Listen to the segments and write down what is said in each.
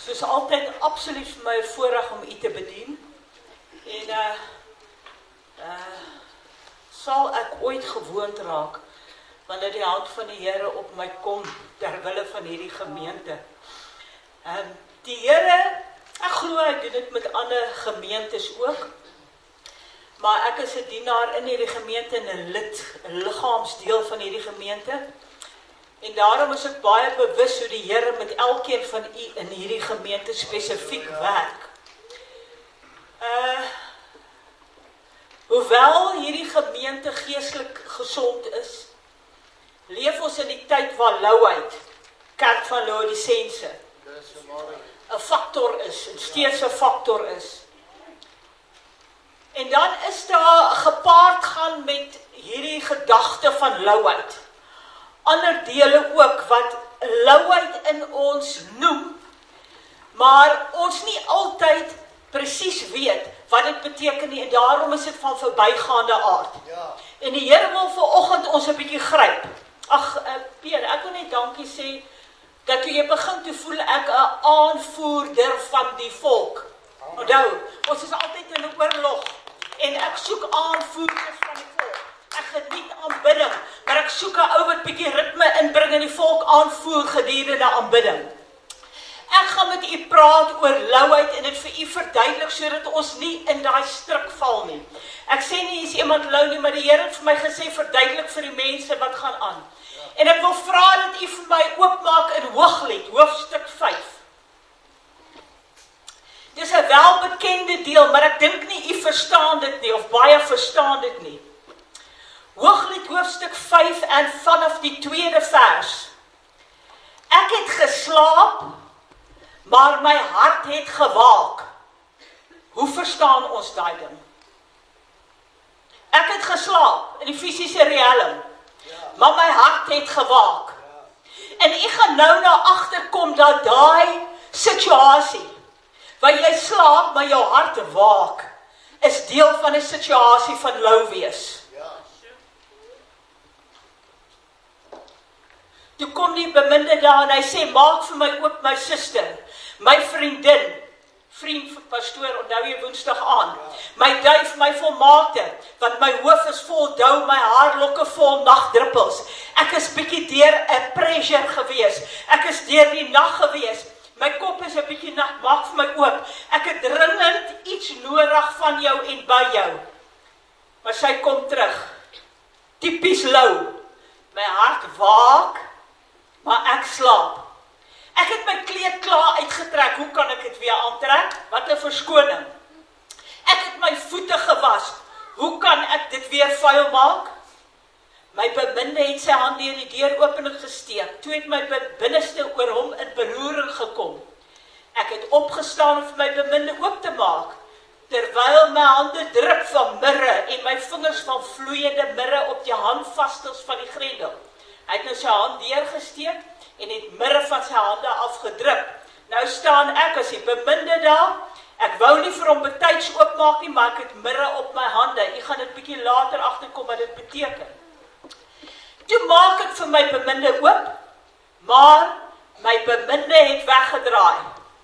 Soos altyd absoluut vir my voorreg om u te bedien. En sal ek ooit gewoond raak wanneer die hand van die Here op my kom ter wille van hierdie gemeente. Die Here, ek glo hy doen dit met ander gemeentes ook. Maar ek is 'n dienaar in hierdie gemeente en 'n lid, 'n liggaamsdeel van hierdie gemeente. En daarom is ek baie bewus hoe die Here met elkeen van u in hierdie gemeente spesifiek werk. Hoewel hierdie gemeente geestelik gesond is, leef ons in die tyd waar louheid, kerk van Laodicense, 'n faktor is, en steeds 'n faktor is. En dan is daar gepaard gaan met hierdie gedagte van louheid. Ander dele ook wat louheid in ons noem, maar ons nie altyd presies weet wat dit beteken nie, en daarom is dit van verbygaande aard. Ja. En die Here wil vanoggend ons 'n bietjie gryp. Ag, Pierre, ek wil net dankie sê, dat toe jy begin te voel ek 'n aanvoerder van die volk. Onthou, ons is altyd in 'n oorlog, en ek soek aanvoerders van die volk. Ek geniet aanbidding, maar ek soek 'n ou wat bietjie ritme inbring en die volk aanvoer gedurende aanbidding. Ek gaan met u praat oor louheid en dit vir u verduidelik sodat ons nie in daai struik val nie. Ek sê nie is iemand lou nie, maar die Here het vir my gesê verduidelik vir die mense wat gaan aan. En ek wil vra dat u vir my oopmaak in Hooglied, hoofstuk 5. Dis 'n welbekende deel, maar ek dink nie u verstaan dit nie, of baie verstaan dit nie. Hooglied hoofstuk 5 en vanaf die 2de vers. Ek het geslaap, maar my hart het gewaak. Hoe verstaan ons daai ding? Ek het geslaap in die fisiese riem, maar my hart het gewaak. En ek gaan nou na agterkom dat daai situasie, waar jy slaap, maar jou hart waak, is deel van 'n situasie van lou wees. Toe kom die beminde daar en hy sê, maak vir my oop my suster, my vriendin, vriend van pastoor, onthou jy woensdag aan, my duif, my volmaakte, want my hoof is vol dou, my haarlokke vol nagdruppels. Ek is bietjie deur 'n pressure gewees, ek is deur die nag gewees, my kop is 'n bietjie nat, maak vir my oop, ek het dringend iets nodig van jou en by jou. Maar sy kom terug, typies lou, my hart waak, maar ek slaap. Ek het my kleed klaar uitgetrek, hoe kan ek dit weer aantrek? Wat 'n verskoning. Ek het my voete gewas, hoe kan ek dit weer vuil maak? My beminde het sy hand deur die deuropening gesteek, toe het my binneste oor hom in beroering gekom. Ek het opgestaan om vir my beminde oop te maak, terwyl my hande drup van mirre en my vingers van vloeiende mirre op die handvastels van die grendel. Hy het nou sy hand deurgesteek en het mirre van sy hande afgedrup. Nou staan ek as die beminde daar, ek wou nie vir hom betyds oopmaak nie, maar ek het mirre op my hande. Ek gaan dit bietjie later agterkom wat dit beteken. Toe maak ek vir my beminde oop, maar my beminde het weggedraai.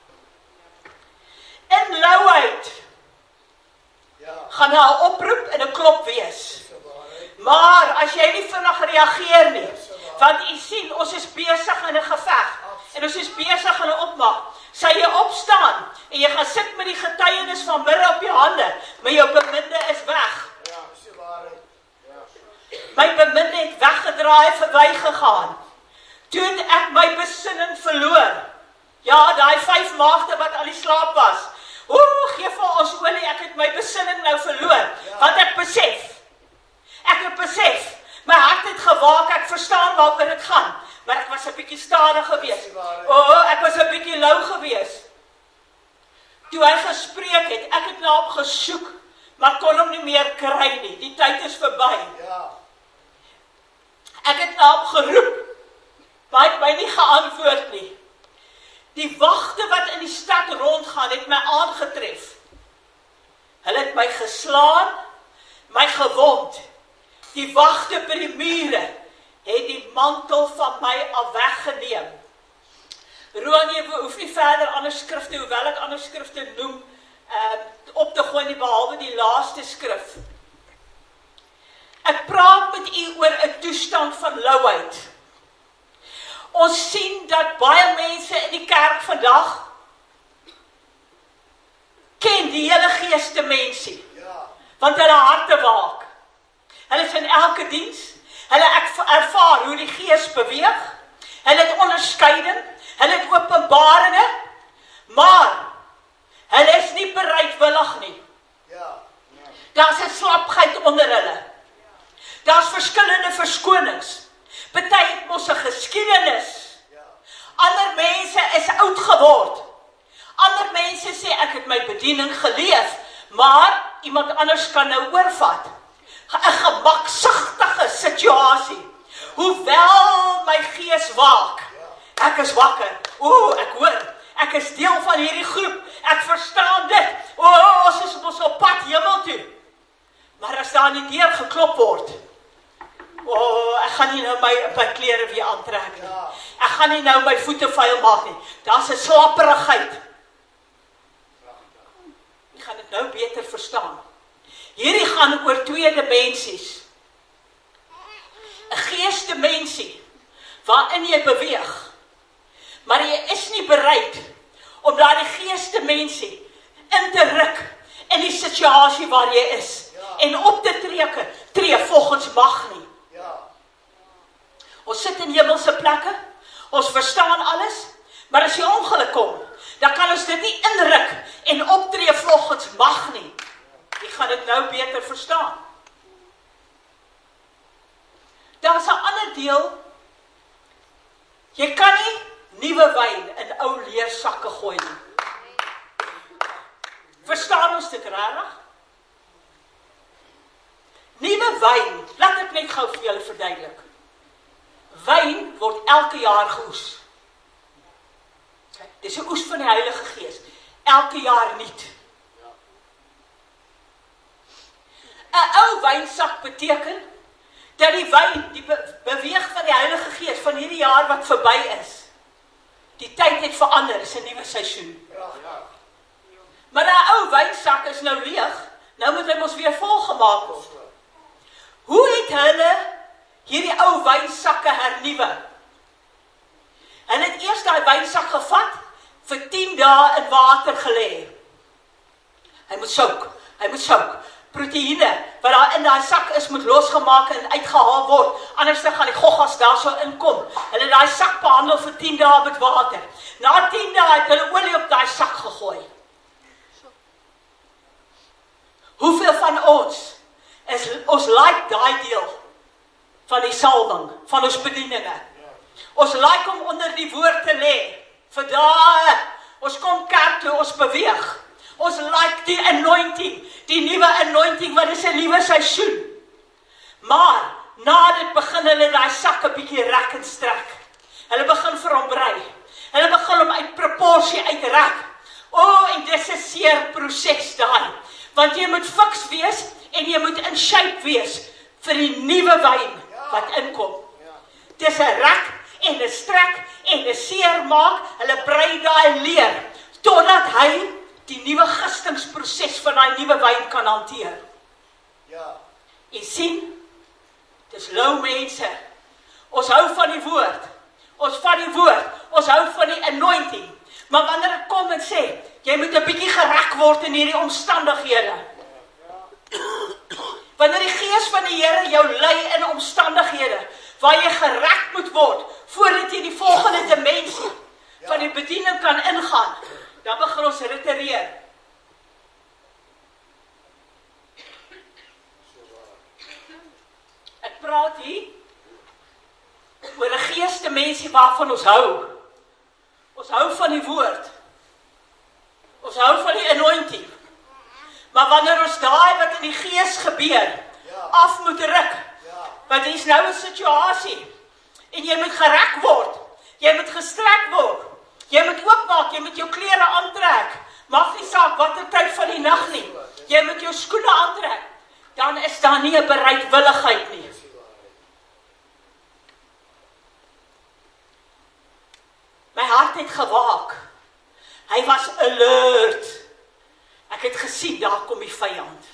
In louheid gaan daar 'n oproep en 'n klop wees. Maar as jy nie vinnig reageer nie, want jy sien, ons is besig in 'n geveg, en ons is besig in 'n opmag, sal jy opstaan, en jy gaan sit met die getuienis van mirre op jou hande, maar jou beminde is weg. My beminde het weggedraai, verbygegaan. Toe het ek my besinning verloor. Ja, daai 5 maagde wat aan die slaap was. Gee vir ons olie, ek het my besinning nou verloor, want ek het besef, my hart het gewaak, ek verstaan waaroor dit gaan, maar ek was 'n bietjie stadig gewees. Ek was 'n bietjie lou gewees. Toe hy gespreek het, ek het na hom gesoek, maar kon hom nie meer kry nie, die tyd is verby. Ek het na hom geroep, maar hy het my nie geantwoord nie. Die wagte wat in die stad rondgaan, het my aangetref. Hulle het my geslaan, my gewond. Die wagte by die mure het die mantel van my af weggeneem. Roan, jy hoef nie verder ander skrifte, hoewel ek ander skrifte noem, op te gooi nie, behalwe die laaste skrif. Ek praat met u oor 'n toestand van louheid. Ons sien dat baie mense in die kerk vandag ken die hele geestemensie, want hulle harte waak. Hulle is in elke diens, hulle ervaar hoe die gees beweeg, hulle het onderskeiding, hulle het openbaringe, maar hulle is nie bereidwillig nie. Daar's 'n slapheid onder hulle. Daar's verskillende verskonings. Party het mos 'n geskiedenis. Ander mense is oud geword. Ander mense sê ek het my bediening geleef, maar iemand anders kan nou oorvat. 'n Gemaksigtige situasie. Hoewel my gees waak, ek is wakker. Ek hoor, ek is deel van hierdie groep. Ek verstaan dit. Ons is mos op pad hemel toe. Maar as daar nie deur geklop word, ek gaan nie nou my klere weer aantrek nie. Ek gaan nie nou my voete vuil maak nie. Daar's 'n slapperigheid. Ek gaan dit nou beter verstaan. Hierdie gaan oor 2 dimensies. 'n Geesdimensie waarin jy beweeg, maar jy is nie bereid om daardie geesdimensie in te ruk in die situasie waar jy is en op te tree volgens mag nie. Ons sit in hemelse plekke, ons verstaan alles, maar as die ongeluk kom, dan kan ons dit nie inruk en optree volgens mag nie. Jy gaan dit nou beter verstaan. Daar's 'n ander deel, jy kan nie nuwe wyn in ou leersakke gooi nie. Verstaan ons dit regtig? Nuwe wyn, laat ek net gou vir julle verduidelik. Wyn word elke jaar geoes. Dis 'n oes van die Heilige Gees. Elke jaar nuut. 'n Ou wynsak beteken dat die wyn, die beweeg van die Heilige Gees van hierdie jaar wat verby is. Die tyd het verander, is 'n nuwe seisoen. Maar 'n ou wynsak is nou leeg, nou moet hy mos weer volgemaak word. Hoe het hulle hierdie ou wynsakke hernuwe? Hulle het eers daai wynsak gevat, vir 10 dae in water gelê. Hy moet soak. Proteïene wat daar in daai sak is, moet losgemaak en uitgehaal word. Anders dan gaan die goggas daar so inkom. Hulle het daai sak behandel vir 10 dae met water. Na 10 dae het hulle olie op daai sak gegooi. Hoeveel van ons like daai deel van die salwing, van ons bedieninge? Ons like om onder die woord te lê. Vir dae, ons kom kerk toe, ons beweeg. Ons like die anointing, die nuwe anointing, wat is 'n nuwe seisoen. Maar, na dit begin hulle daai sak 'n bietjie rek en strek. Hulle begin vir hom brei. Hulle begin hom uit proporsie uitrek. En dis 'n seer proses daai. Want jy moet fiks wees, en jy moet in shape wees, vir die nuwe wyn, wat inkom. Dis 'n rek, en 'n strek, en 'n seer maak, hulle brei daai leer, totdat hy die nuwe gistingsproses van daai nuwe wyn kan hanteer. Jy sien, dis lou mense. Ons hou van die woord. Ons hou van die anointing. Maar wanneer dit kom en sê, jy moet 'n bietjie gerek word in hierdie omstandighede. Wanneer die Gees van die Here jou lei in omstandighede, waar jy gerek moet word, voordat jy die volgende dimensie van die bediening kan ingaan, dan begin ons retireer. Ek praat hier oor 'n geesdimensie waarvan ons hou. Ons hou van die woord. Ons hou van die anointing. Maar wanneer ons daai wat in die gees gebeur, af moet ruk, want hier is nou 'n situasie, en jy moet gerek word, jy moet gestrek word, jy moet oopmaak, jy moet jou klere aantrek, mag nie saak watter tyd van die nag nie, jy moet jou skoene aantrek, dan is daar nie 'n bereidwilligheid nie. My hart het Hy was alert. Ek het gesien, daar kom die vyand.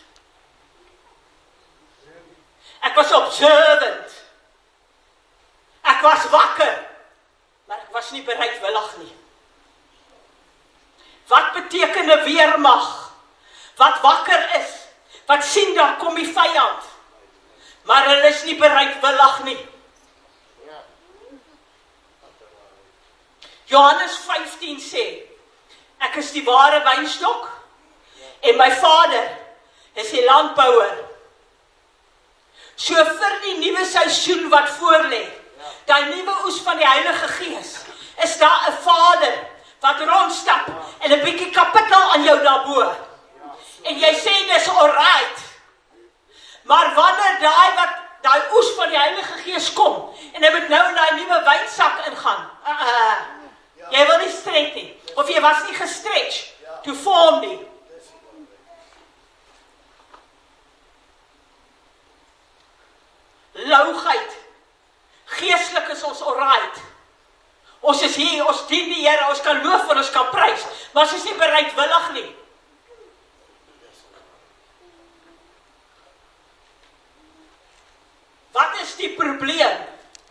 Ek was observant. Ek was wakker, maar ek was nie bereidwillig nie. Wat beteken 'n weermag? Wat wakker is, wat sien daar kom die vyand, maar hulle is nie bereidwillig nie. Johannes 15 sê, ek is die ware wynstok, en my Vader is die landbouer. So vir die nuwe seisoen wat voorlê, daai nuwe oes van die Heilige Gees, is daar 'n Vader wat rondstap en 'n bietjie kapitaal aan jou daarbo. En jy sê dis alright. Maar wanneer daai oes van die Heilige Gees kom en hy moet nou in daai nuwe wynsak ingaan. Jy wil nie stretch nie, of jy was nie gestretch to form nie. Lougheid. Geestelik is ons alright. Ons is hier, ons dien die Here, ons kan loof en ons kan prys, maar ons is nie bereidwillig nie. Wat is die probleem?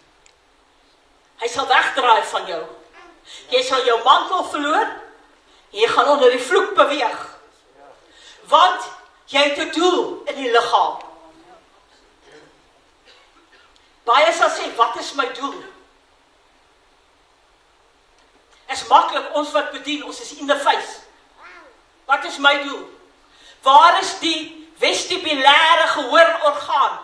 Hy sal wegdraai van jou. Jy sal jou mantel verloor, en jy gaan onder die vloek beweeg. Want jy het 'n doel in die liggaam. Baie sal sê, wat is my doel? Is maklik, ons wat bedien, ons is in the face. Wat is my doel? Waar is die vestibulêre gehoororgaan?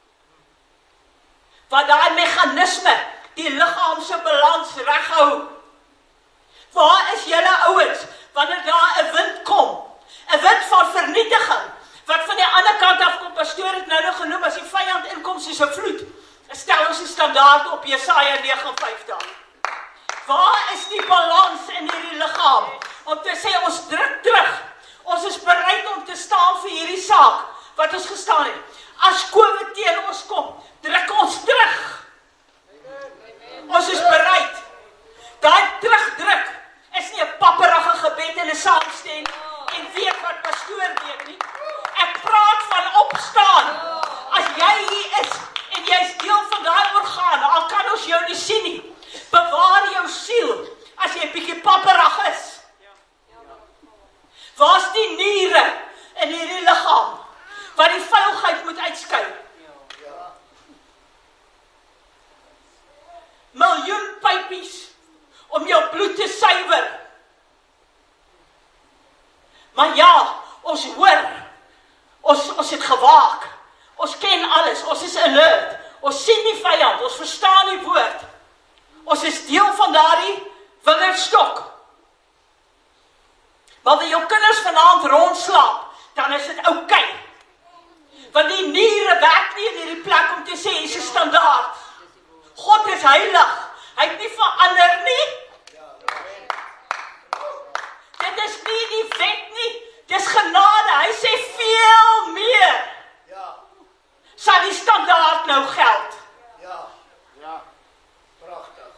Wat daai meganisme, die liggaamse balans reghou? Waar is julle ouens, wanneer daar 'n wind kom? 'n Wind van vernietiging, wat van die ander kant af kom, pastoor het nou genoem, as die vyand inkom soos 'n vloed. Stel ons die standaard op Jesaja 59. Waar is die balans in hierdie liggaam? Om te sê, ons druk terug. Ons is bereid om te staan vir hierdie saak, wat ons gestaan het. As COVID teen ons kom, druk ons terug. Ons is bereid. Daai terugdruk is nie 'n papperige gebed en 'n saamstem en weet wat pastoor weet nie. Ek praat van opstaan. As jy hier is en jy is deel van daai orgaan, al kan ons jou nie sien nie. Bewaar jou siel as jy 'n bietjie papperig is. Waar's die niere in hierdie liggaam wat die vuilheid moet uitskei? Miljoen pypies om jou bloed te suiwer. Maar ja, ons hoor, ons het gewaak, ons ken alles, ons is alert, ons sien die vyand, ons verstaan die woord, ons is deel van daardie wingerdstok. Wanneer jou kinders vanaand rondslaap, dan is dit oukei. Want die niere werk nie in hierdie plek om te sê, hier is 'n standaard. God is heilig, hy het nie verander nie. Dit is nie die wet nie, dis genade, hy sê veel meer. Sal die standaard nou geld? Ja, pragtig.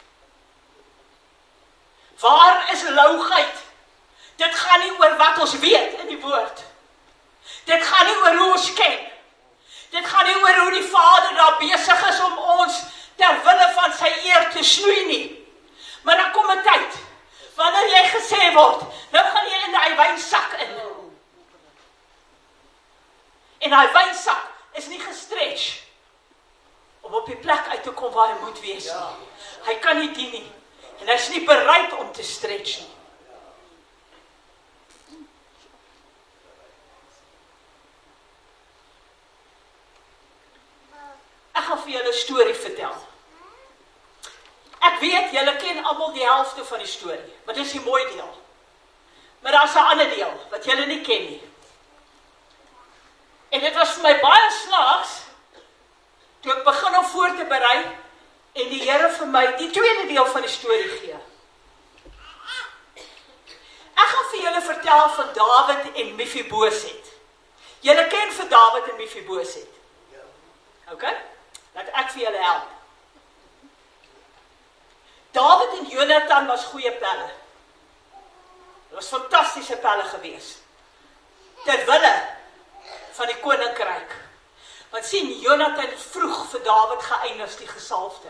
Waar is lougheid? Dit gaan nie oor wat ons weet in die woord. Dit gaan nie oor hoe ons ken. Dit gaan nie oor hoe die Vader daar besig is om ons ter wille van sy eer te snoei nie. Maar dan kom 'n tyd, wanneer jy gesê word, nou gaan jy in daai wynsak in. En daai wynsak is nie gestretch om op die plek uit te kom waar hy moet wees nie. Hy kan nie dien nie. En hy is nie bereid om te stretch nie. Ek gaan vir julle 'n storie vertel. Ek weet, julle ken almal die helfte van die storie, maar dis die mooi deel. Maar daar's 'n ander deel, wat julle nie ken nie. En dit was vir my baie snaaks, toe ek begin om voor te berei, en die Here vir my die tweede deel van die storie gee. Ek gaan vir julle vertel van Dawid en Mefiboset. Julle ken vir Dawid en Mefiboset. Ok? Laat ek vir julle help. Dawid en Jonathan was goeie pelle. was fantastiese pelle gewees. Terwille van die koninkryk. Want sien, Jonathan het vroeg vir Dawid geëindig as die gesalfde.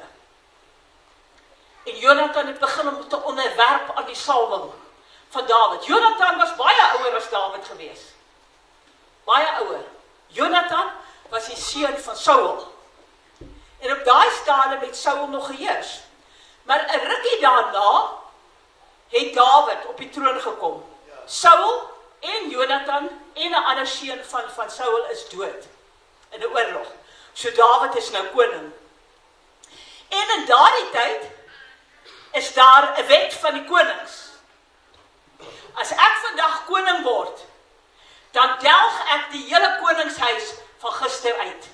En Jonathan het begin om te onderwerp aan die salwing van Dawid. Jonathan was baie ouer as Dawid gewees. Baie ouer. Jonathan was die seun van Saul. En op daai stadium het Saul nog geheers. Maar 'n rukkie daarna het Dawid op die troon gekom. Saul en Jonathan en 'n ander seun van Saul is dood in 'n oorlog. So Dawid is nou koning. En in daardie tyd is daar 'n wet van die konings. As ek vandag koning word, dan delg ek die hele koningshuis van gister uit.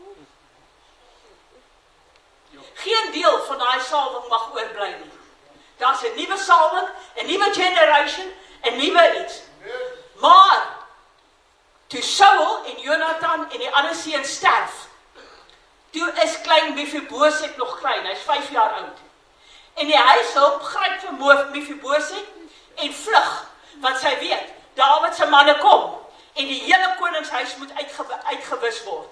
Geen deel van daai salwing mag oorbly nie. Daar's 'n nuwe salwing, 'n nuwe generation, 'n nuwe iets. Maar toe Saul en Jonathan en die ander seun sterf, toe is klein Mephibosheth nog klein, hy's 5 jaar oud. En die huishulp gryp vir Mephibosheth en vlug, want sy weet, Dawid se manne kom, en die hele koningshuis moet uitgewis word.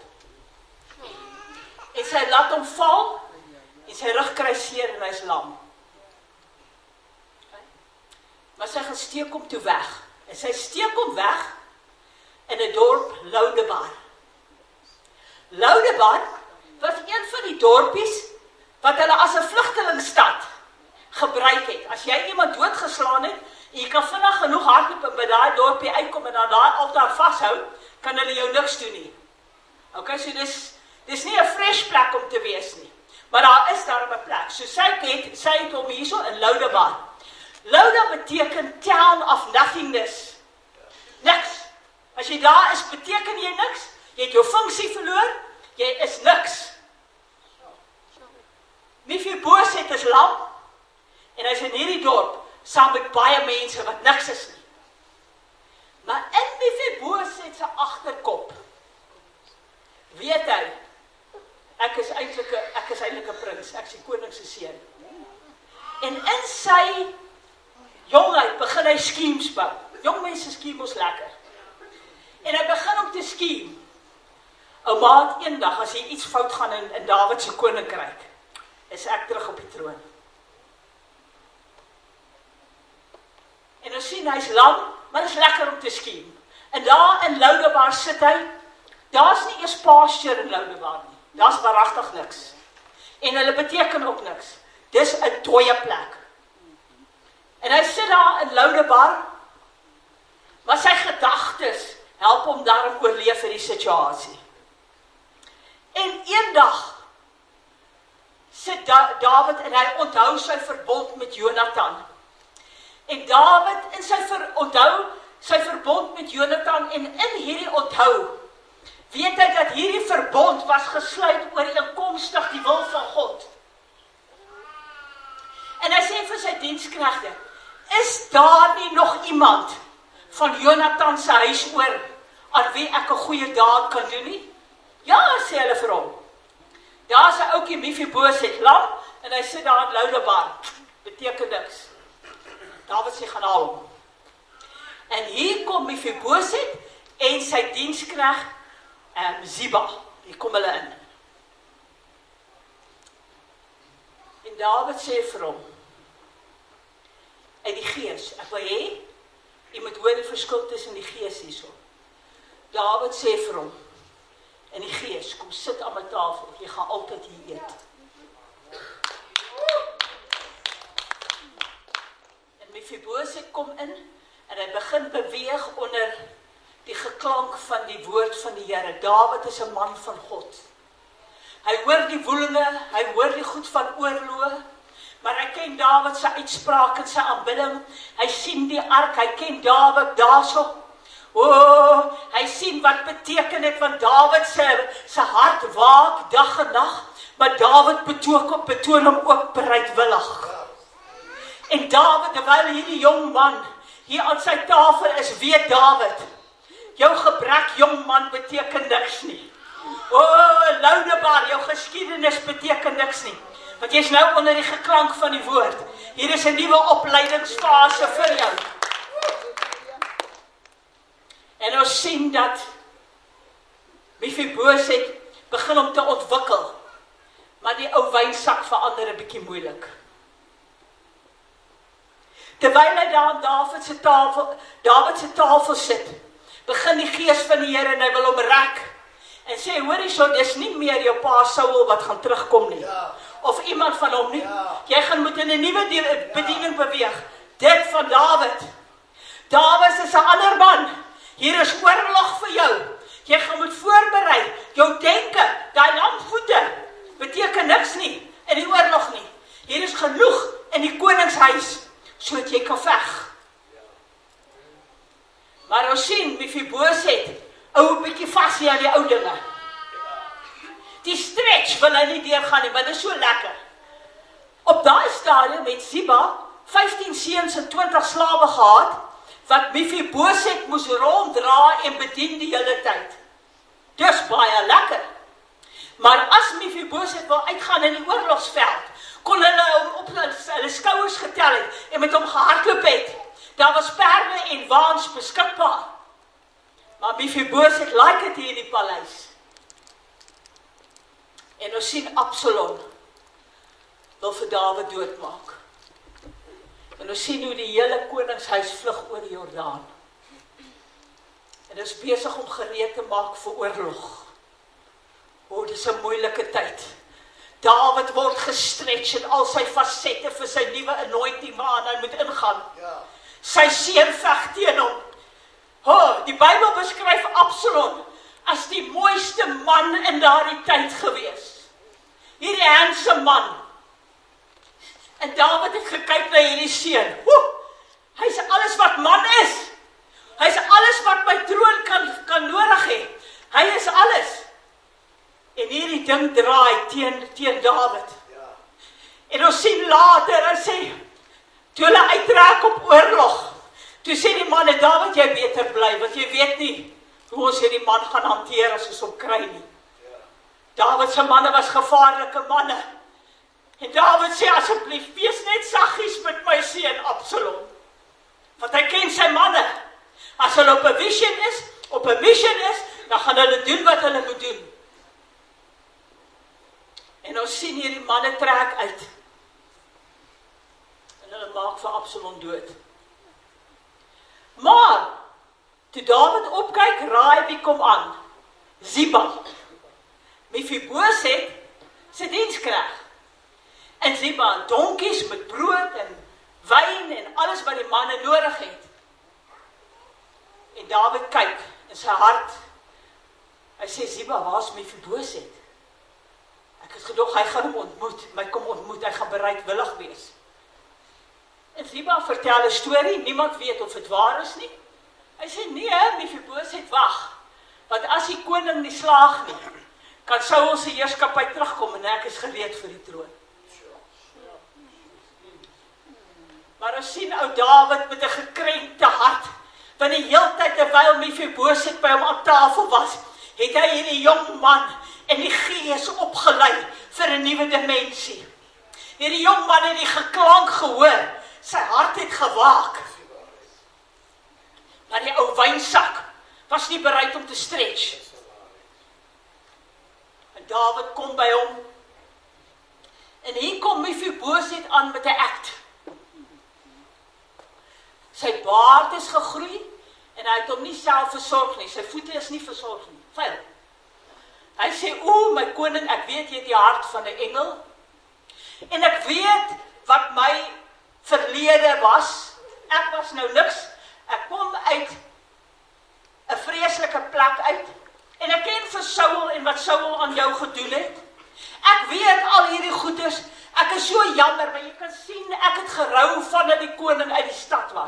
En sy laat hom val, en sy rug kry seer en hy's lam. Maar sy gaan steek hom toe weg. En sy steek hom weg in 'n dorp Loudebar. Loudebar was een van die dorpies wat hulle as 'n vlugtelingstad gebruik het. As jy iemand doodgeslaan het, en jy kan vinnig genoeg hardloop en by daai dorpie uitkom en aan daai altaar vashou, kan hulle jou niks doen nie. Okay, so dis nie 'n fresh plek om te wees nie. Maar daar is daar 'n plek. So sy het hom hierso in Loudebar. Louda beteken town of nothingness. Niks. As jy daar is, beteken jy niks. Jy het jou funksie verloor. Jy is niks. Mephibosheth is lam. En hy's in hierdie dorp, saam met baie mense wat niks is nie. Maar in Mephibosheth se agterkop, weet hy, ek is eintlik 'n prins, ek is die koning se seun. En in sy jongheid begin hy skemes bou. Jong mense skiem ons lekker. En hy begin om te skiem. Ouma het eendag, as hier iets fout gaan in Dawid se koninkryk, is ek terug op die troon. En ons sien, hy's lam, maar is lekker om te skiem. En daar in Loudebar sit hy, daar's nie eers pasture in Loudebar nie. Daar's waaragtig niks. En hulle beteken ook niks. Dis 'n dooie plek. En hy sit daar in Loudebar, maar sy gedagtes help hom daarom oorleef vir die situasie. En eendag sit Dawid en hy onthou sy verbond met Jonathan. En Dawid in onthou sy verbond met Jonathan en in hierdie onthou weet hy dat hierdie verbond was gesluit ooreenkomstig die wil van God. En hy sê vir sy diensknegte, is daar nie nog iemand van Jonathan se huis oor aan wie ek 'n goeie daad kan doen nie? Ja, sê hulle vir hom. Daar's 'n ouetjie Mephibosheth lam en hy sit daar in Loudebar. Beteken niks. Dawid sê gaan haal hom. En hier kom Mephibosheth en sy dienskneg Ziba. Hier kom hulle in. En Dawid sê vir hom, uit die gees, ek wil hê, jy moet hoor die verskil tussen die gees hierso. Dawid sê vir hom, in die gees, kom sit aan my tafel, jy gaan altyd hier eet. En Mephibosheth kom in, en hy begin beweeg onder die geklank van die woord van die Here. Dawid is 'n man van God. Hy hoor die woelinge, hy hoor die goed van oorlog, maar hy ken Dawid se uitspraak en sy aanbidding. Hy sien die ark, hy ken Dawid daarso. Hy sien wat beteken dit, want Dawid se hart waak dag en nag, maar Dawid betoon hom ook bereidwillig. En Dawid, terwyl hierdie jong man hier aan sy tafel is, weet Dawid, jou gebrek, jong man, beteken niks nie. Loudebar, jou geskiedenis beteken niks nie. Want jy is nou onder die geklank van die woord. Hier is 'n nuwe opleidingsfase vir jou. sien dat Mephiboset begin om te ontwikkel, maar die ou wynsak verander 'n bietjie moeilik. Terwyl hy daar aan Dawid se tafel sit, begin die gees van die Here en hy wil hom rek en sê, hoor hierso, dis nie meer jou pa Saul wat gaan terugkom nie, of iemand van hom nie, jy gaan moet in 'n nuwe bediening beweeg, dit van Dawid. Dawid is 'n ander man, hier is oorlog vir jou, jy gaan moet voorberei, jou denke, daai lamvoete, beteken niks nie, in die oorlog nie, hier is genoeg in die koningshuis, sodat jy kan veg. Maar ons sien, Mephiboset, hou 'n bietjie vas hier aan die ou dinge. Die stretch wil hy nie deurgaan nie, maar dit is so lekker. Op daai stadium het Ziba 15 seuns en 20 slawe gehad, wat Mephiboset moes ronddra en bedien die hele tyd. Dis baie lekker. Maar as Mephiboset wil uitgaan in die oorlogsveld, kon hulle hom op hulle skouers getel het en met hom gehardloop het. Daar was perde en waans beskikbaar. Maar Mephiboset like dit hier in die paleis. En ons sien Absalom wil vir Dawid doodmaak. En ons sien hoe die hele koningshuis vlug oor die Jordaan. En is besig om gereed te maak vir oorlog. Dit is 'n moeilike tyd. Dawid word gestretch in al sy fasette vir sy nuwe anointing waaraan hy moet ingaan. Sy seun veg teen hom. Die Bybel beskryf Absalom as die mooiste man in daardie tyd gewees. Hierdie handsome man. En Dawid het gekyk na hierdie seun. Hy's alles wat man is. Hy's alles wat my troon kan nodig hê. Hy is alles. En hierdie ding draai teen Dawid. En ons sien later, hy sê, toe hulle uittrek op oorlog, toe sê die manne, Dawid, jy beter bly, want jy weet nie hoe ons hierdie man gaan hanteer as ons hom kry nie. Dawid se manne was gevaarlike manne. En Dawid sê, asseblief, wees net saggies met my seun Absalom. Want hy ken sy manne. As hulle op 'n mission is, dan gaan hulle doen wat hulle moet doen. En ons sien hierdie manne trek uit. En hulle maak vir Absalom dood. Maar, toe Dawid opkyk, raai wie kom aan? Ziba. Mephiboset se dienskrag. En Ziba, donkies met brood en wyn en alles wat die manne nodig het. En Dawid kyk in sy hart. Hy sê, Ziba, waar is Mephiboset? Ek het gedog, hy gaan hom ontmoet, hy gaan bereidwillig wees. En Ziba vertel 'n storie, niemand weet of dit waar is nie. Hy sê, nee, Mephiboset wag, want as die koning nie slaag nie, kan Saul se heerskappy terugkom en ek is gereed vir die troon. Maar ons sien ou Dawid met 'n gekrenkte hart, want die heeltyd terwyl Mephiboset by hom aan tafel was, het hy hierdie jong man en die gees opgelei vir 'n nuwe dimensie. Hierdie jong man het die geklank gehoor, sy hart het gewaak. Maar die ou wynsak was nie bereid om te stretch. En Dawid kom by hom. En hier kom Mephiboset aan met 'n act. Sy baard is gegroei en hy het hom nie self versorg nie. Sy voete is nie versorg nie. Vuil. Hy sê, my koning, ek weet jy het die hart van 'n engel. En ek weet wat my verlede was. Ek was nou niks. Ek kom uit 'n vreeslike plek uit. En ek ken vir Saul en wat Saul aan jou gedoen het. Ek weet al hierdie goeders. Ek is so jammer, maar jy kan sien, ek het gerou vandat die koning uit die stad was.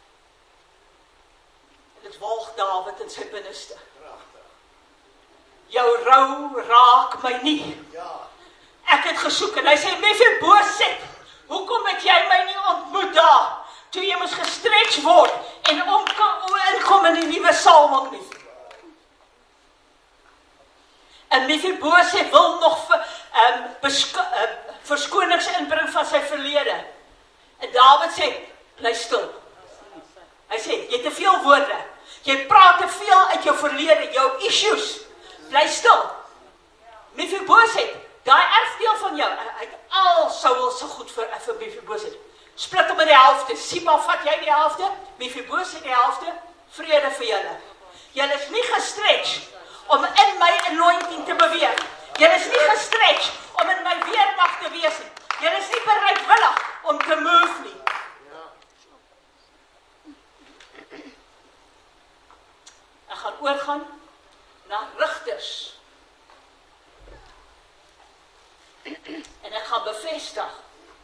En dit walg Dawid in sy binneste. Jou rou raak my nie. Ek het gesoek en hy sê, Mephiboset, hoekom het jy my nie ontmoet daar, toe jy moes gestretch word en inkom in die nuwe salwing nie. En Mephiboset wil nog verskonings inbring van sy verlede. En Dawid sê, bly stil. Hy sê, jy het te veel woorde. Jy praat te veel uit jou verlede, jou issues. Bly stil. Mephibosheth, daai erfdeel van jou, hy het al Saul se goed vir Mephibosheth. Split hom in die helfte. Siba, vat jy die helfte? Mephibosheth die helfte? Vrede vir julle. Julle is nie gestretch om in my anointing te beweeg. Julle is nie gestretch om in my weermag te wees nie. Julle is nie bereidwillig om te move nie. Ek gaan oorgaan na Rigters. En ek gaan bevestig.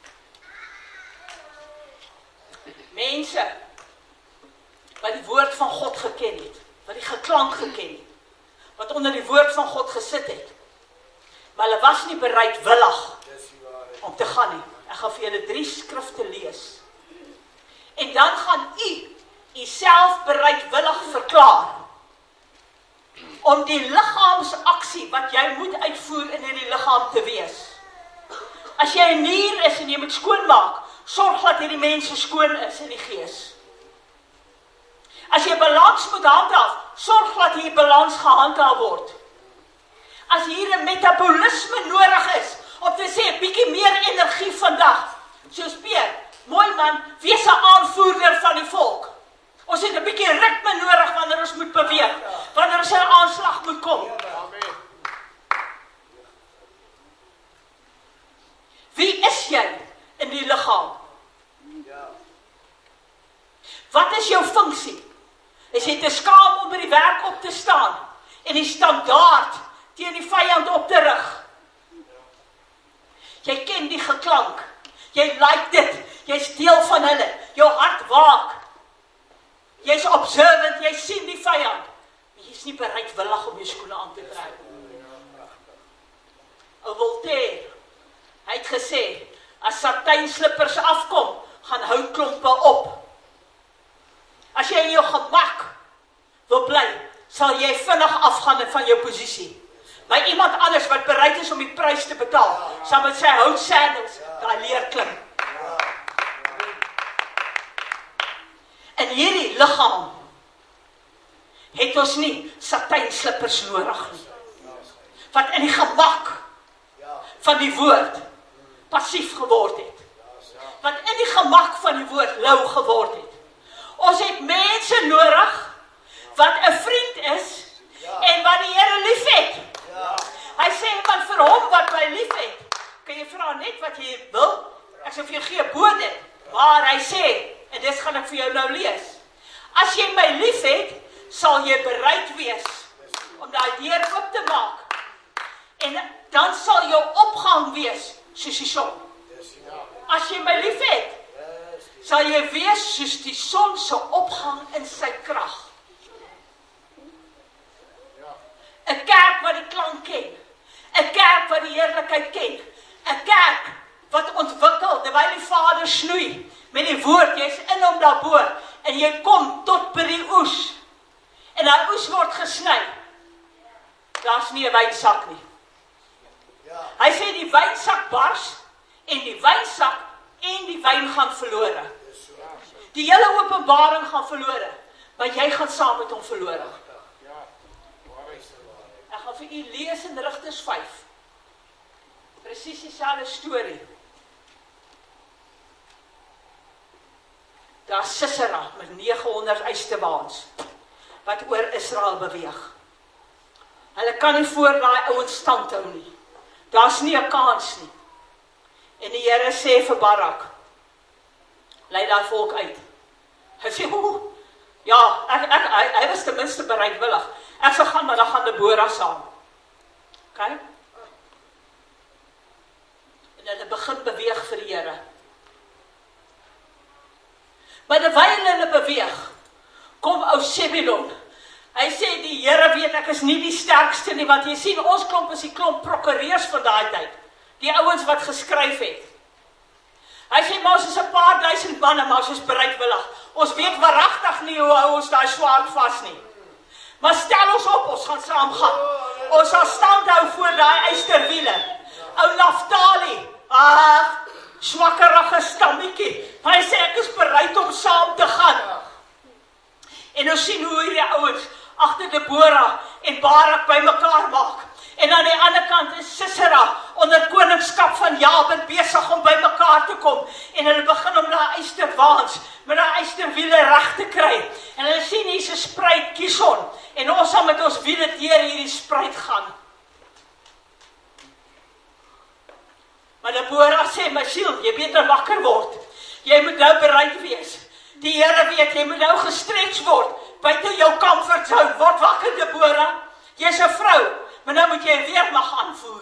Mense wat die woord van God geken het, wat die geklank geken het, wat onder die woord van God gesit het, maar hulle was nie bereidwillig om te gaan nie. Ek gaan vir julle 3 skrifte lees. En dan gaan u self bereidwillig verklaar om die liggaamsaksie wat jy moet uitvoer in hierdie liggaam te wees. As jy 'n nier is en jy moet skoonmaak, sorg dat hierdie mense skoon is in die gees. As jy balans moet handhaaf, sorg dat hier balans gehandhaaf word. As hier 'n metabolisme nodig is, om te sê, 'n bietjie meer energie vandag, soos Peer, mooi man, wees 'n aanvoerder van die volk. Ons het 'n bietjie ritme nodig wanneer ons moet beweeg, wanneer ons 'n aanslag moet kom. Wie is jy in die liggaam? Wat is jou funksie? Is jy te skaam om by die werk op te staan en die standaard teen die vyand op te rig? Jy ken die geklank. Jy like dit. Jy's deel van hulle. Jou hart waak. Jy's observant, jy sien die vyand. Maar jy's nie bereidwillig om jou skoene aan te trek. Ou Voltaire, hy het gesê, as satynslippers afkom, gaan houtklompe op. As jy in jou gemak wil bly, sal jy vinnig afgaan van jou posisie. Maar iemand anders wat bereid is om die prys te betaal, sal met sy houtsandals daai leer klim. In hierdie liggaam het ons nie satynslippers nodig nie. Wat in die gemak van die woord passief geword het. Wat in die gemak van die woord lou geword het. Ons het mense nodig wat 'n vriend is en wat die Here liefhet. Hy sê, want vir hom wat my liefhet, kan jy vra net wat jy wil, ek sal vir jou gee bode, maar hy sê, en dit gaan ek vir jou nou lees, as jy my liefhet, sal jy bereid wees om daai deur oop te maak, en dan sal jou opgang wees soos die son. As jy my liefhet, sal jy wees soos die son se opgang in sy krag. 'n kerk wat die klank ken, 'n kerk wat die heerlikheid ken, 'n kerk wat ontwikkel terwyl die Vader snoei met die woord, jy's in hom daarbo en jy kom tot by die oes en daai oes word gesny. Daar's nie 'n wynsak nie. Hy sê die wynsak bars en die wynsak en die wyn gaan verlore. Die hele openbaring gaan verlore, maar jy gaan saam met hom verlore. Ek gaan vir u lees in Rigters 5. Presies dieselfde storie. Daar Sisera met 900 eistewaans wat oor Israel beweeg. Hulle kan nie voor daai ouens stand hou nie. Daar's nie 'n kans nie. En die Here sê vir Barak, lei daai volk uit. Hy sê, ja, hy was ten minste bereidwillig. Ek sal gaan, maar dan gaan Deborah saam. Okay? En hulle begin beweeg vir die Here. Maar terwyl hulle beweeg, kom ou Sebulon. Hy sê, die Here weet ek is nie die sterkste nie, want jy sien, ons klomp is die klomp prokureurs van daai tyd. Die ouens wat geskryf het. Hy sê, maar ons is 'n paar duisend manne, maar ons is bereidwillig. Ons weet waaragtig nie hoe hou ons daai swaard vas nie. Maar stel ons op, ons gaan saam gaan. Ons sal stand hou voor daai eysterwiele. Ou Naftali, swakkerige stammetjie. Hy sê, ek is bereid om saam te gaan. En ons sien hoe hierdie ouens agter Deborah en Barak by mekaar maak. En aan die ander kant is Sisera onder koningskap van Jabin besig om by mekaar te kom. En hulle begin om daai eysterwaans met daai eysterwiele reg te kry. En hulle sien hier 'n spruit Kison. En ons sal met ons wiele deur hierdie spruit gaan. Maar Deborah sê, my siel, jy beter wakker word. Jy moet nou bereid wees. Die Here weet, jy moet nou gestretch word. Buite jou comfortzone, word wakker Deborah. Jy's 'n vrou, maar nou moet jy 'n weermag aanvoer.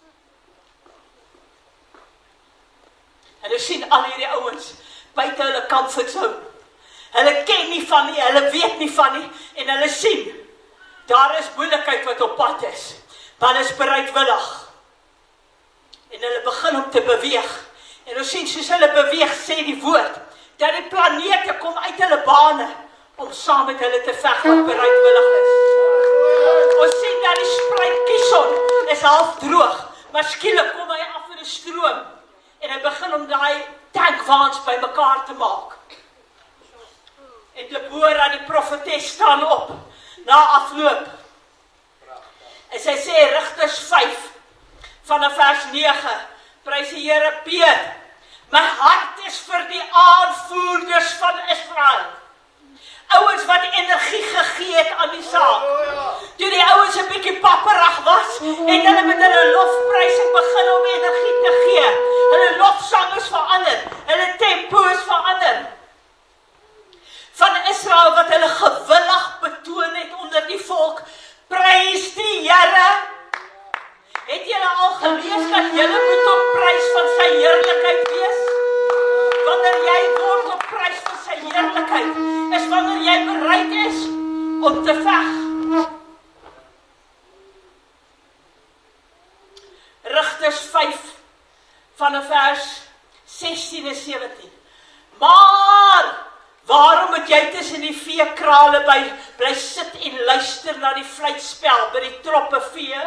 En jy sien al hierdie ouens buite hulle comfortzone. Hulle ken nie van nie, hulle weet nie van nie, en hulle sien, daar is moeilikheid wat op pad is. Maar hulle is bereidwillig. En hulle begin om te beweeg. En ons sien, soos hulle beweeg, sê die woord, dat die planete kom uit hulle bane, om saam met hulle te veg wat bereidwillig is. Ons sien dat die spruit Kison is half droog, maar skielik kom hy af in 'n stroom, en hy begin om daai tankwaans by mekaar te maak. En Deborah, die profetes, staan op, na afloop. En sy sê, Rigters 5, vanaf vers 9, prys die Here Piet, my hart is vir die aanvoerders van Israel. Ouens wat energie gegee het aan die saak. Toe die ouens 'n bietjie papperig was, en hulle met hulle lofprysing begin om energie te gee. Hulle lofsang is verander, hulle tempo is verander. Van Israel wat hulle gewillig betoon het onder die volk, prys die Here. Het julle al gelees dat julle moet op prys van sy heerlikheid wees? Wanneer jy word op prys van sy heerlikheid, is wanneer jy bereid is om te veg. Rigters 5 vanaf vers 16 en 17. Maar waarom moet jy tussen die veekrale bly sit en luister na die fluitspel by die troppe vee?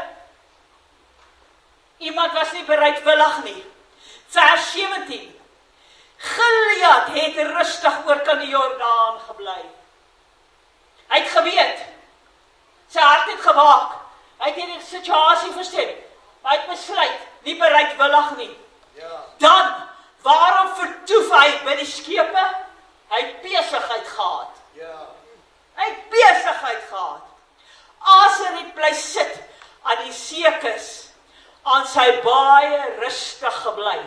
Iemand was nie bereidwillig nie. Vers 17. Gilead het rustig oor kan die Jordaan gebly. Hy het geweet. Sy hart het gewaak. Hy het hierdie situasie verstaan. Hy het besluit, nie bereidwillig nie. Dan, waarom vertoef hy by die skepe? Hy het besigheid gehad. Hy het besigheid gehad. Aser het bly sit aan die seekus, aan sy baie rustig gebly.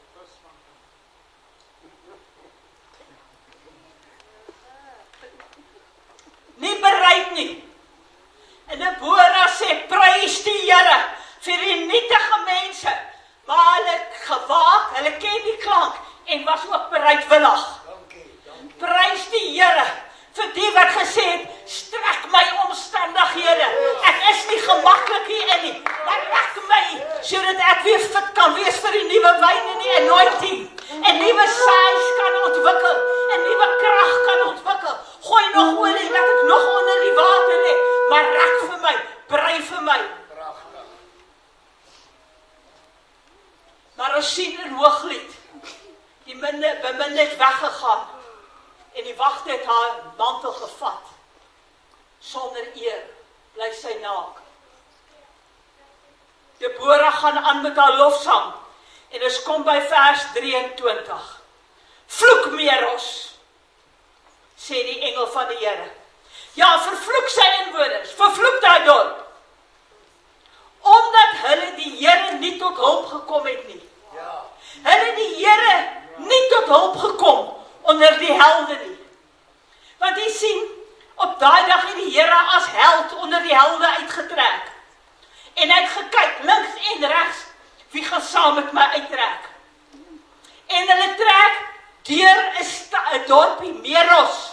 Nie bereid nie. En Deborah sê, prys die Here vir die nietige mense, maar hulle het gewaak, hulle ken die klank, en was ook bereidwillig. Prys die Here vir die wat gesê het, strek my omstandighede. Ek is nie gemaklik hierin nie, maar rek my, sodat ek weer fit kan wees vir die nuwe wyn en die anointing, en nuwe saais kan ontwikkel, en nuwe krag kan ontwikkel. Gooi nog olie, laat ek nog onder die water lê, maar rek vir my, brei vir my. Maar ons sien in Hooglied, die beminde het weggegaan, en die wagte het haar mantel gevat. Sonder eer bly sy naak. Deborah gaan aan met haar lofsang, en ons kom by vers 23. Vloek Meros, sê die engel van die Here. Ja, vervloek sy inwoners, vervloek daai dorp. Omdat hulle die Here nie tot hulp gekom het nie. Hulle die Here nie tot hulp gekom onder die helde nie. Want jy sien, op daai dag het die Here as held onder die helde uitgetrek. En hy het gekyk, links en regs, wie gaan saam met my uittrek? En hulle trek deur 'n dorpie, Meros.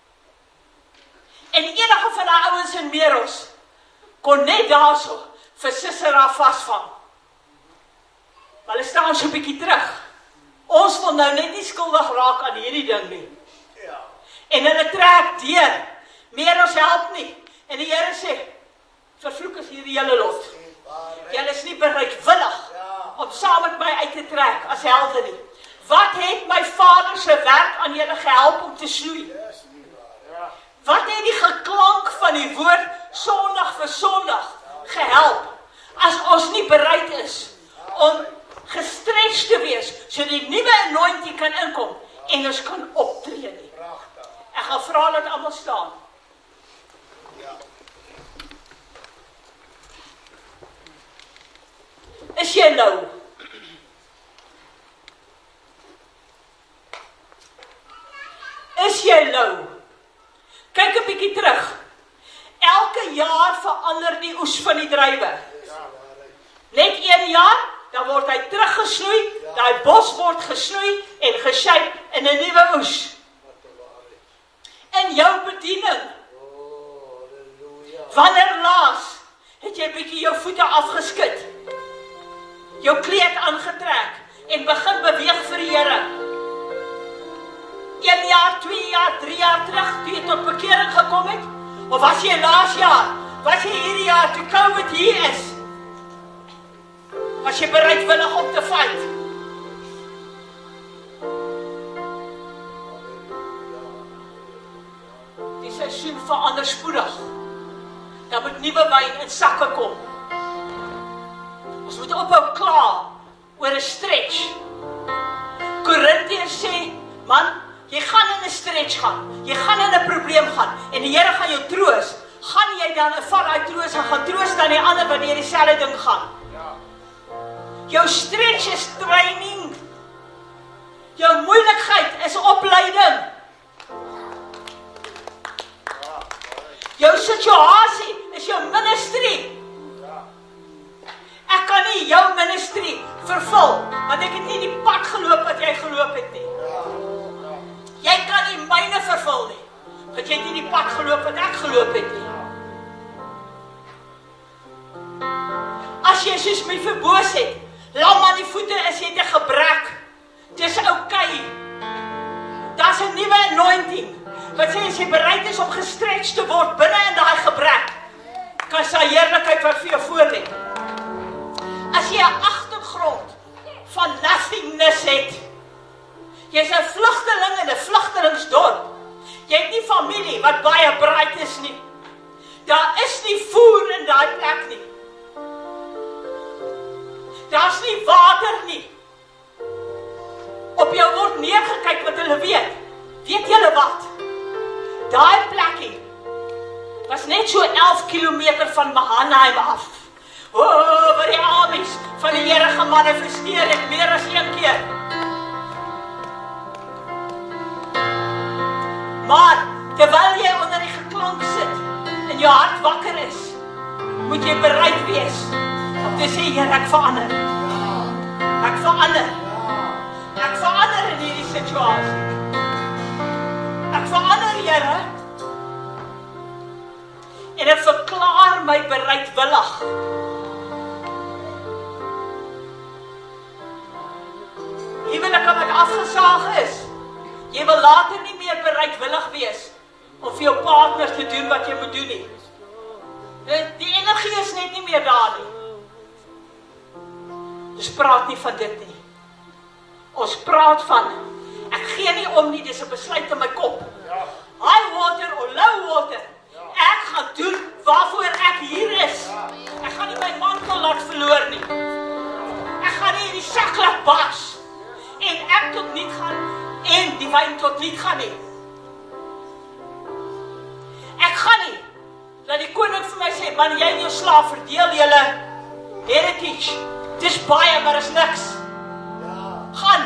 En enige van die ouens in Meros kon net daarso vir Sisera vasvang. Maar hulle staan so 'n bietjie terug. Ons wil nou net nie skuldig raak aan hierdie ding nie. En hulle trek deur. Meros help nie. En die Here sê, vervloek is hierdie hele lot. Julle is nie bereidwillig om saam met my uit te trek as helde nie. Wat het my Vader se werk aan julle gehelp om te snoei? Wat het die geklank van die woord Sondag vir Sondag gehelp? As ons nie bereid is om gestretch te wees, so die nuwe anointing kan inkom en ons kan optree nie. Ek gaan vra dat almal staan. Is jy nou? Is jy nou? Kyk 'n bietjie terug. Elke jaar verander die oes van die druiwe. Net 1 jaar, dan word hy teruggesnoei, daai bos word gesnoei en geshape in 'n nuwe oes. In jou bediening. Wanneer laas het jy bietjie jou voete afgeskit? Jou kleed aangetrek en begin beweeg vir die Here. 1 jaar, 2 jaar, 3 jaar terug, toe jy tot bekering gekom het? Of was jy laas jaar? Was jy hierdie jaar, toe COVID hier is? Was jy bereidwillig om te fight? Die seisoen verander spoedig. Daar moet nuwe wyn in sakke kom. Ons moet ophou kla oor 'n stretch. Korintiërs sê, man, jy gaan in 'n stretch gaan. Jy gaan in 'n probleem gaan. En die Here gaan jou troos. Gaan jy dan vat daai troos en gaan troos dan die ander wat deur dieselfde ding gaan? Jou stretch is training. Jou moeilikheid is opleiding. Jou situasie is jou ministry. Ek kan nie jou ministry vervul, want ek het nie die pad geloop wat jy geloop het nie. Jy kan nie myne vervul nie, want jy het nie die pad geloop wat ek geloop het nie. As jy soos my verboos het, lam aan die voete is jy te gebrek. Dis okay. Daar's 'n nuwe anointing. Wat sê as jy bereid is om gestretch te word binne in daai gebrek, kan sy heerlikheid wat vir jou voorlê. As jy 'n agtergrond van nothingness het, jy's 'n vlugteling in 'n vlugtelingsdorp. Jy het nie familie wat baie bright is nie. Daar is nie voer in daai plek nie. Daar's nie water nie. Op jou word neergekyk wat hulle weet. Weet julle wat? Daai plekkie was net so 11 kilometer van Mahanaim af. Waar die armies van die Here gemanifesteer het meer as 1 keer. Maar terwyl jy onder die geklank sit en jou hart wakker is, moet jy bereid wees om te sê, Here, ek verander. Ek verander. Ek verander in hierdie situasie. Ek verander, Here. En ek verklaar my bereidwillig. Huwelike wat afgesaag is. Jy wil later nie meer bereidwillig wees om vir jou partner te doen wat jy moet doen nie. Die energie is net nie meer daar nie. Ons praat nie van dit nie. Ons praat van, ek gee nie om nie, dis 'n besluit in my kop. High water or low water. Ek gaan doen waarvoor ek hier is. Ek gaan nie my mantel laat verloor nie. Ek gaan nie in die sak laat bars. En ek tot niet gaan, en die wyn tot niet gaan nie. Ek gaan nie, dat die koning vir my sê, man, jy en jou slaaf verdeel julle heritage. Dis baie, maar is niks. Gaan.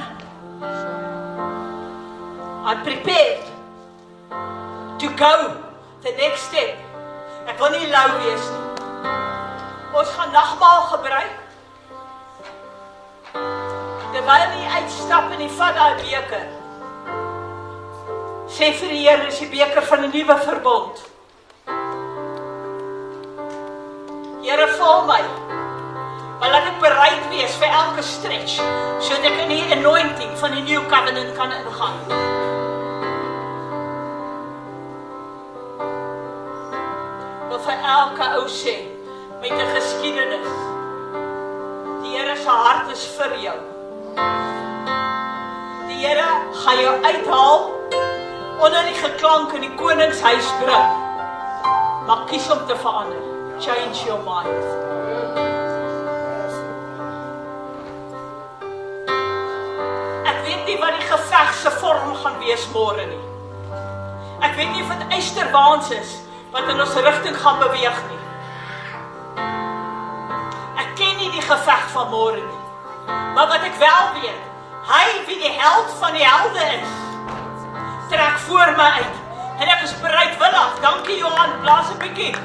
I'm prepared to go the next step. Ek wil nie lou wees nie. Ons gaan nagmaal gebruik. Terwyl jy uitstap en jy vat daai beker, sê vir die Here, is die beker van 'n nuwe verbond. Here, vul my, maar laat ek bereid wees vir elke stretch, sodat ek in die anointing van die new covenant kan ingaan. Wil vir elke ou sê, met 'n geskiedenis, die Here se hart is vir jou. Die Here gaan jou uithaal onder die geklank in die koningshuis bring. Maar kies om te verander. Change your mind. Ek weet nie wat die geveg se vorm gaan wees môre nie. Ek weet nie of dit eysterwaans is wat in ons rigting gaan beweeg nie. Ek ken nie die geveg van môre nie. Maar wat ek wel weet, hy wie die held van die helde is, trek voor my uit. En ek is bereidwillig. Dankie Johan, blaas 'n bietjie.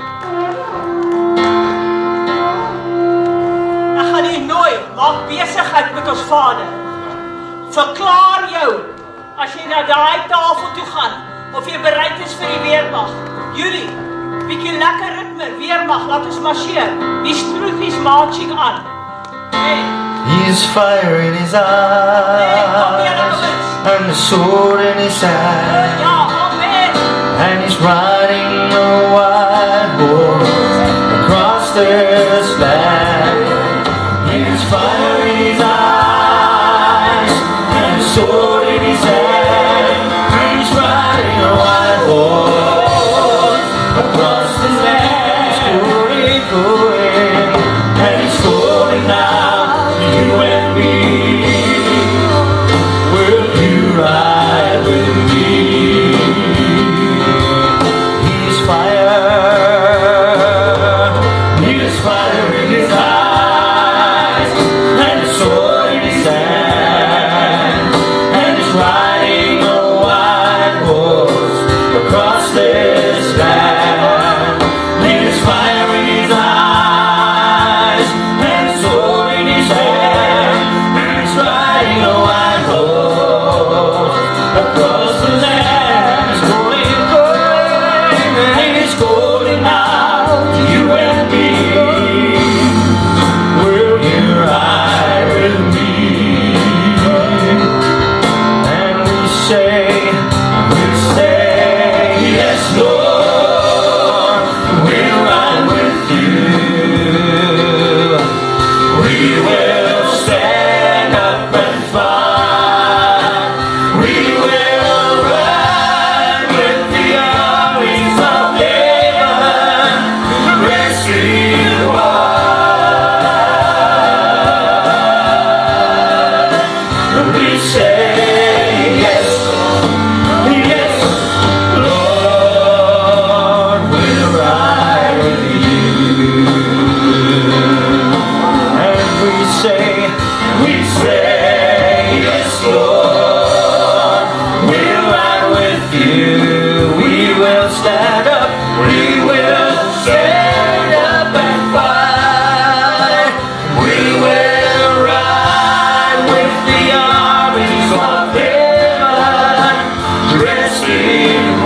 Ek gaan u nooi, maak besigheid met ons Vader. Verklaar jou, as jy na daai tafel toe gaan, of jy bereid is vir die weermag. Julie, bietjie lekker ritme, weermag, laat ons marcheer. Die truth is marching on. Hey. He has fire in his eyes, and a sword in his hand, and he's riding a white horse across this land. He has fire in his eyes, and a sword in his hand, and he's riding a white horse across this land. He's going, going, and he's going now. You and me, will you ride with me? He's fire in his eyes, and a sword in his hand, and he's riding a white horse across this land. There's fire in his eyes, and a sword in his hand, and he's riding a white horse across the land. He's going, going, and he's calling out to you and me. Will you ride with me? And we say, yes, Lord, we'll ride with you. We will stand up and fight. We will run with the armies of heaven, rescue the world. We say yes, yes, Lord, we'll ride with you. And we say, yes, Lord, we'll ride with you. We will stand up, we will stand up and fight. We will ride with the armies of heaven, rescue